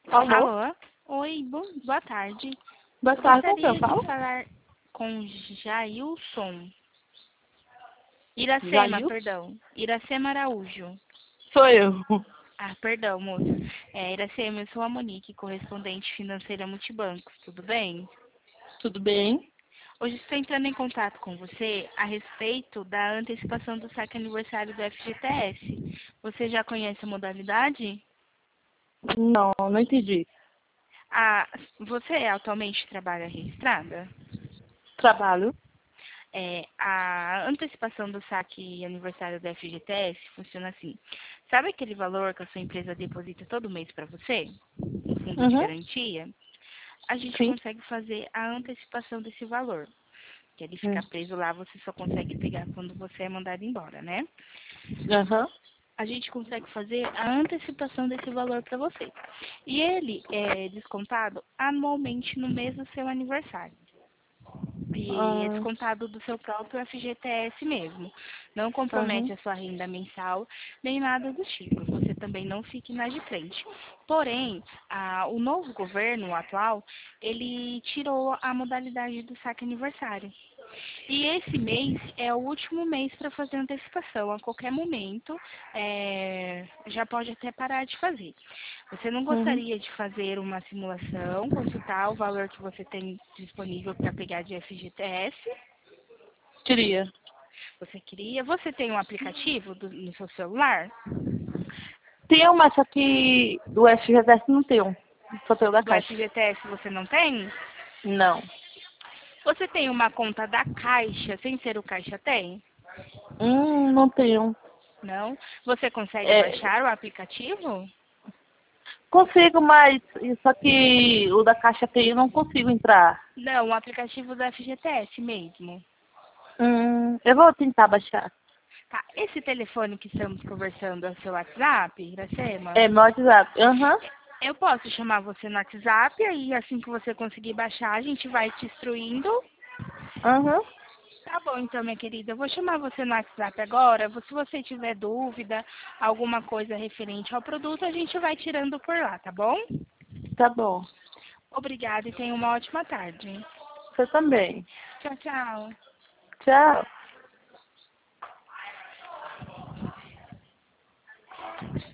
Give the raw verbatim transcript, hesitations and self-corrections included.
Alô? Alô? Oi, bo- boa tarde. Boa Eu tarde, com quem eu gostaria de falo? falar com Jailson. Iracema, Jair? perdão. Iracema Araújo. Sou eu. Ah, perdão, moça. É, Iracema, eu sou a Monique, correspondente financeira Multibancos, tudo bem? Tudo bem? Hoje estou entrando em contato com você a respeito da antecipação do saque aniversário do F G T S. Você já conhece a modalidade? Não, não entendi. Ah, você atualmente trabalha registrada? Trabalho? É, a antecipação do saque aniversário da F G T S funciona assim. Sabe aquele valor que a sua empresa deposita todo mês para você? Um fundo de Uhum. garantia? A gente Sim. consegue fazer a antecipação desse valor. Que ele Hum. fica preso lá, você só consegue pegar quando você é mandado embora, né? Aham. A gente consegue fazer a antecipação desse valor para você. E ele é descontado anualmente no mês do seu aniversário. E é Ah, descontado do seu próprio F G T S mesmo. Não compromete Aham. a sua renda mensal, nem nada do tipo. Você também não fique inadimplente. Porém, a- o novo governo atual, ele tirou a modalidade do saque aniversário. E esse mês é o último mês para fazer antecipação. A qualquer momento, é, já pode até parar de fazer. Você não Uhum. gostaria de fazer uma simulação, consultar o valor que você tem disponível para pegar de F G T S? Queria. Você queria? Você tem um aplicativo do- no seu celular? Tenho, mas só que do F G T S não tenho. Só tenho da Do Caixa. F G T S você não tem? Não. Você tem uma conta da Caixa, sem ser o Caixa tem? Hum, não tenho. Não? Você consegue É, baixar o aplicativo? consigo, mas só que o da Caixa tem, eu não consigo entrar. Não, o aplicativo do F G T S mesmo. Hum, eu vou tentar baixar. Tá, esse telefone que estamos conversando é o seu WhatsApp, Iracema? É meu WhatsApp. Aham. Eu posso chamar você no WhatsApp, aí assim que você conseguir baixar, a gente vai te instruindo. Aham. Tá bom, então, minha querida. Eu vou chamar você no WhatsApp agora. Se você tiver dúvida, alguma coisa referente ao produto, a gente vai tirando por lá, tá bom? Tá bom. Obrigada e tenha uma ótima tarde. Você também. Tchau, tchau. Tchau.